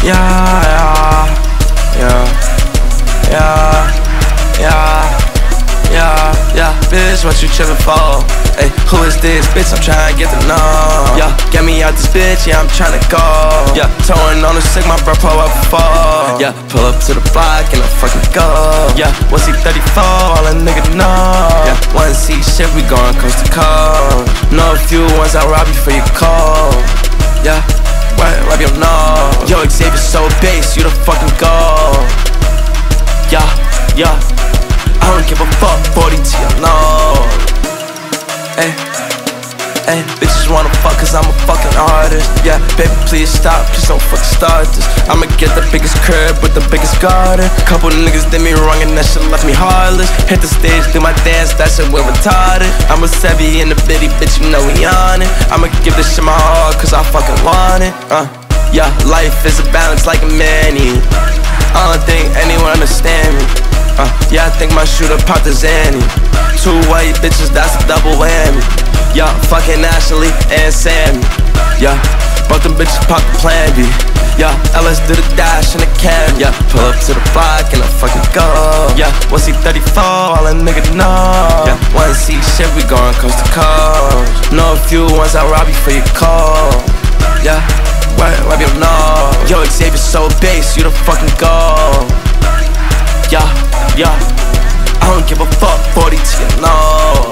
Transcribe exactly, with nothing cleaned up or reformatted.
Yeah, yeah, yeah, yeah, yeah. Yeah, yeah, bitch, what you chillin' for? Hey, who is this? Bitch, I'm tryna get to know. Yeah, get me out this bitch, yeah, I'm tryna go. Yeah, towing on the sick, my bro pull up before. Yeah, pull up to the block and I fucking go. Yeah, one C thirty-four, all a nigga know. Yeah, one C shit, we going coast to coast. Know a few ones I'll rob you for your call. Yeah, right, rob your nose. Yo, Xavier so base, you the fucking go. Yeah, yeah. I don't give a fuck, forty to your nose. Ay, ay, bitches wanna fuck cause I'm a fucking artist. Yeah, baby, please stop, please don't fucking start this. I'ma get the biggest crib with the biggest garden. Couple niggas did me wrong and that shit left me heartless. Hit the stage, do my dance, that shit went retarded. I'm a savvy in the bitty, bitch, you know we on it. I'ma give this shit my all cause I fucking want it. Uh, yeah, life is a balance like a many. I don't think anyone understand me. Uh, yeah, I think my shooter popped the Zanny. Two white bitches, that's a double whammy. Yeah, fucking Ashley and Sammy. Yeah, both them bitches pop the Plan B. Yeah, L S do the dash in the cab. Yeah, pull up to the block and I fucking go. Yeah, one C thirty-four, all a nigga know. Yeah, one C shit, we going coast to coast. Know a few ones I'll rob you for your call. Yeah, right, rob your nose. Yo, Xavier so base, you the fucking go. Yeah, yeah, I don't give a fuck, forty to your nose.